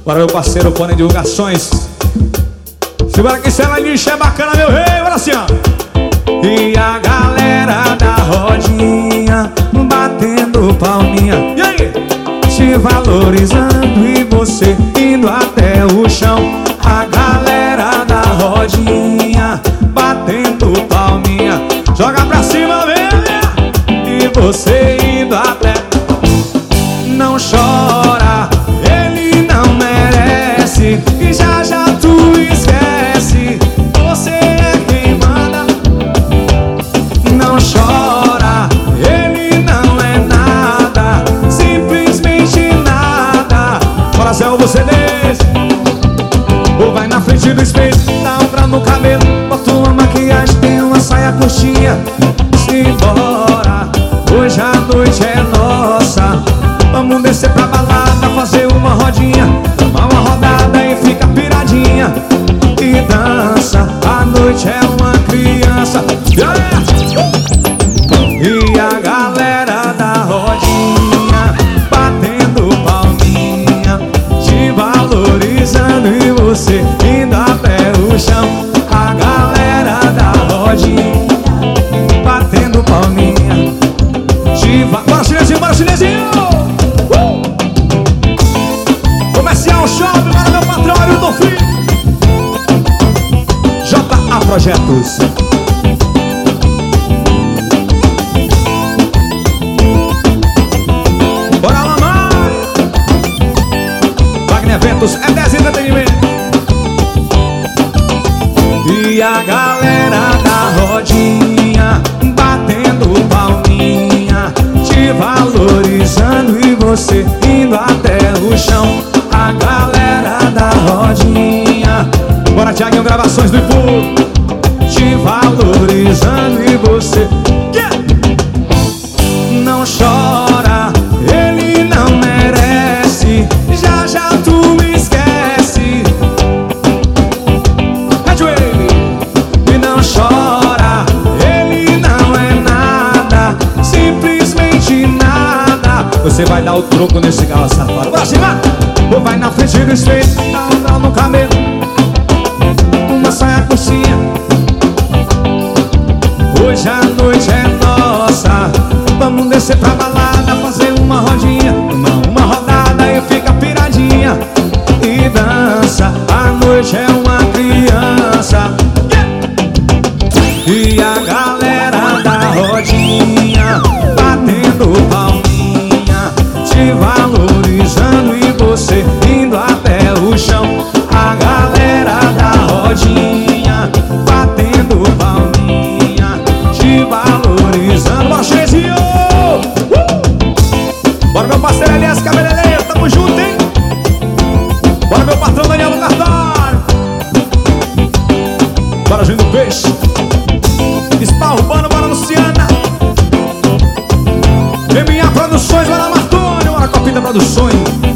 Bora, meu parceiro, Pone Divulgações. Segura que essa lixo é bacana, meu rei. Bora assim, ó. E a galera da rodinha batendo palminha. E aí? Te valorizando e você indo até o chão. A galera da rodinha batendo palminha. Joga pra cima, vem. E você indo até. Não chora, ele não merece. E já já tu esquece. Você é quem manda. Não chora, ele não é nada. Simplesmente nada. Coração, você desce. Ou vai na frente do espelho, dá um grau no cabelo, bota uma maquiagem, tem uma saia curtinha. Se embora, hoje a noite é nossa. Vamos descer pra balada, fazer uma rodinha, tomar uma rodada e fica piradinha. E dança, a noite é uma criança. E a galera da rodinha batendo palminha, te valorizando e você indo até o chão. A galera da rodinha batendo palminha, te bora chinesinho, bora chinesinho. Comercial Shopping, para meu patrão Arilton Filho. JA Projetos. Bora lá, mãe. Wagner Eventos, é 10 entretenimento. E a galera da rodinha batendo palminha, te valorizando e você indo até o chão. A galera da rodinha. Bora, Thiaguinho, gravações do Ipu. Te valorizando e você não chora, ele não merece. Já já tu esquece. E não chora, ele não é nada. Simplesmente nada. Você vai dar o troco nesse galo safado. Bora cima! Ou vai na frente do espelho, dá um grau no cabelo, uma saia curtinha. Hoje a noite é nossa. Vamos descer pra balada, fazer uma rodinha, uma rodada e fica piradinha. E dança, a noite é uma criança. E a galera da rodinha batendo palminha, te valorizando e você indo até o chão. A galera da rodinha batendo palminha, te valorizando. Bora, Chinesinho! Bora, meu parceiro Elias Cabeleireiro, tamo junto, hein? Bora, meu patrão Daniel do Cartório. Bora, Juninho do Peixe. Spa Urbano, bora, Luciana. MA Produções, bora, Martônio. Bora, Copinha Produções.